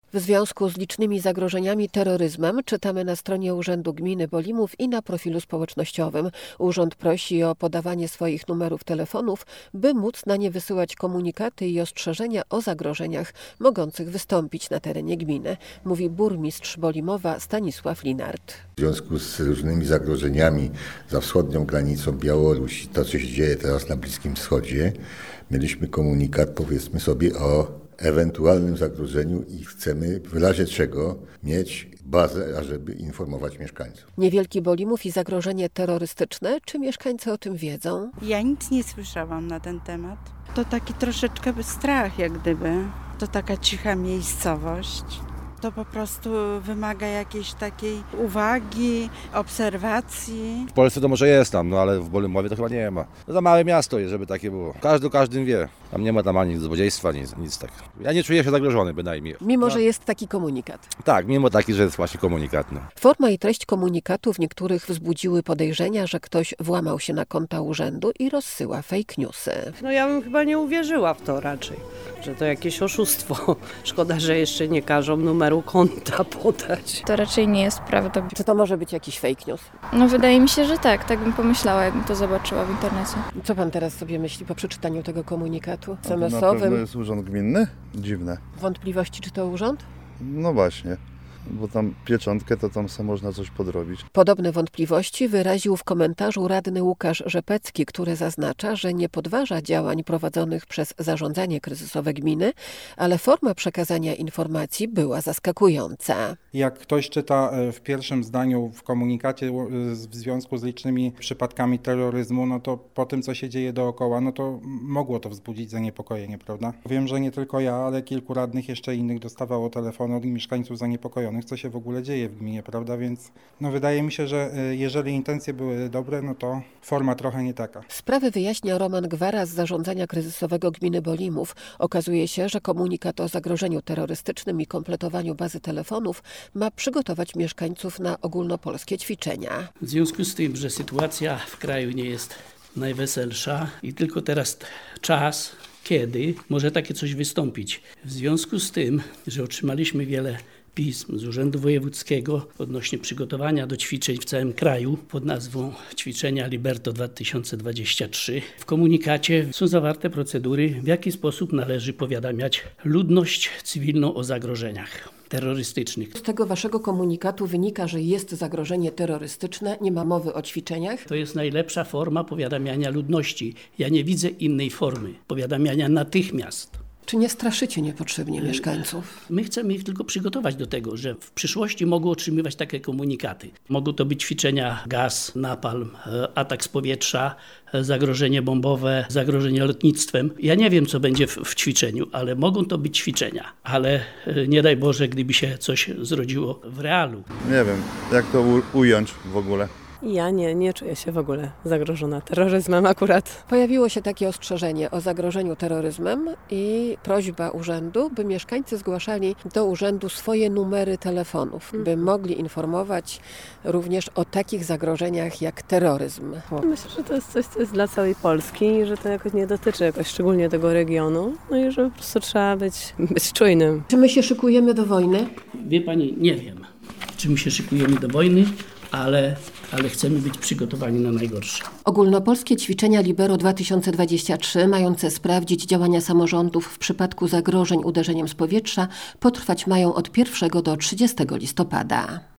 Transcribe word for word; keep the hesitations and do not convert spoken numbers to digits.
W związku z licznymi zagrożeniami terroryzmem czytamy na stronie Urzędu Gminy Bolimów i na profilu społecznościowym. Urząd prosi o podawanie swoich numerów telefonów, by móc na nie wysyłać komunikaty i ostrzeżenia o zagrożeniach mogących wystąpić na terenie gminy, mówi burmistrz Bolimowa Stanisław Linart. W związku z różnymi zagrożeniami za wschodnią granicą Białorusi, to co się dzieje teraz na Bliskim Wschodzie, mieliśmy komunikat, powiedzmy sobie, o ewentualnym zagrożeniu i chcemy w razie czego mieć bazę, ażeby informować mieszkańców. Niewielki Bolimów i zagrożenie terrorystyczne. Czy mieszkańcy o tym wiedzą? Ja nic nie słyszałam na ten temat. To taki troszeczkę strach jak gdyby. To taka cicha miejscowość. To po prostu wymaga jakiejś takiej uwagi, obserwacji. W Polsce to może jest tam, no ale w Bolimowie to chyba nie ma. To za małe miasto jest, żeby takie było. Każdy o każdym wie. Tam nie ma tam ani złodziejstwa, nic, nic tak. Ja nie czuję się zagrożony bynajmniej. Mimo, no. że jest taki komunikat. Tak, mimo taki, że jest właśnie komunikat. No. Forma i treść komunikatu w niektórych wzbudziły podejrzenia, że ktoś włamał się na konta urzędu i rozsyła fake newsy. No ja bym chyba nie uwierzyła w to raczej, że to jakieś oszustwo. Szkoda, że jeszcze nie każą numeru konta podać. To raczej nie jest prawda. Czy to może być jakiś fake news? No wydaje mi się, że tak. Tak bym pomyślała, jakbym to zobaczyła w internecie. Co pan teraz sobie myśli po przeczytaniu tego komunikatu es To em na esowym? pewno jest urząd gminny? Dziwne. Wątpliwości, czy to urząd? No właśnie, bo tam pieczątkę to tam sobie można coś podrobić. Podobne wątpliwości wyraził w komentarzu radny Łukasz Rzepecki, który zaznacza, że nie podważa działań prowadzonych przez zarządzanie kryzysowe gminy, ale forma przekazania informacji była zaskakująca. Jak ktoś czyta w pierwszym zdaniu w komunikacie w związku z licznymi przypadkami terroryzmu, no to po tym, co się dzieje dookoła, no to mogło to wzbudzić zaniepokojenie, prawda? Wiem, że nie tylko ja, ale kilku radnych jeszcze innych dostawało telefony od mieszkańców zaniepokojonych, co się w ogóle dzieje w gminie, prawda? Więc no wydaje mi się, że jeżeli intencje były dobre, no to forma trochę nie taka. Sprawę wyjaśnia Roman Gwara z zarządzania kryzysowego gminy Bolimów. Okazuje się, że komunikat o zagrożeniu terrorystycznym i kompletowaniu bazy telefonów ma przygotować mieszkańców na ogólnopolskie ćwiczenia. W związku z tym, że sytuacja w kraju nie jest najweselsza i tylko teraz czas, kiedy może takie coś wystąpić. W związku z tym, że otrzymaliśmy wiele pism z Urzędu Wojewódzkiego odnośnie przygotowania do ćwiczeń w całym kraju pod nazwą Ćwiczenia Liberto dwa tysiące dwadzieścia trzy. W komunikacie są zawarte procedury, w jaki sposób należy powiadamiać ludność cywilną o zagrożeniach terrorystycznych. Z tego waszego komunikatu wynika, że jest zagrożenie terrorystyczne, nie ma mowy o ćwiczeniach? To jest najlepsza forma powiadamiania ludności. Ja nie widzę innej formy powiadamiania natychmiast. Czy nie straszycie niepotrzebnie mieszkańców? My chcemy ich tylko przygotować do tego, że w przyszłości mogą otrzymywać takie komunikaty. Mogą to być ćwiczenia gaz, napalm, atak z powietrza, zagrożenie bombowe, zagrożenie lotnictwem. Ja nie wiem, co będzie w, w ćwiczeniu, ale mogą to być ćwiczenia. Ale nie daj Boże, gdyby się coś zrodziło w realu. Nie wiem, jak to u- ująć w ogóle. Ja nie, nie czuję się w ogóle zagrożona terroryzmem akurat. Pojawiło się takie ostrzeżenie o zagrożeniu terroryzmem i prośba urzędu, by mieszkańcy zgłaszali do urzędu swoje numery telefonów, by mogli informować również o takich zagrożeniach jak terroryzm. Myślę, że to jest coś, co jest dla całej Polski i że to jakoś nie dotyczy jakoś szczególnie tego regionu. No i że po prostu trzeba być, być czujnym. Czy my się szykujemy do wojny? Wie pani, nie wiem, czy my się szykujemy do wojny, ale, ale chcemy być przygotowani na najgorsze. Ogólnopolskie ćwiczenia Libero dwa tysiące dwadzieścia trzy, mające sprawdzić działania samorządów w przypadku zagrożeń uderzeniem z powietrza, potrwać mają od pierwszego do trzydziestego listopada.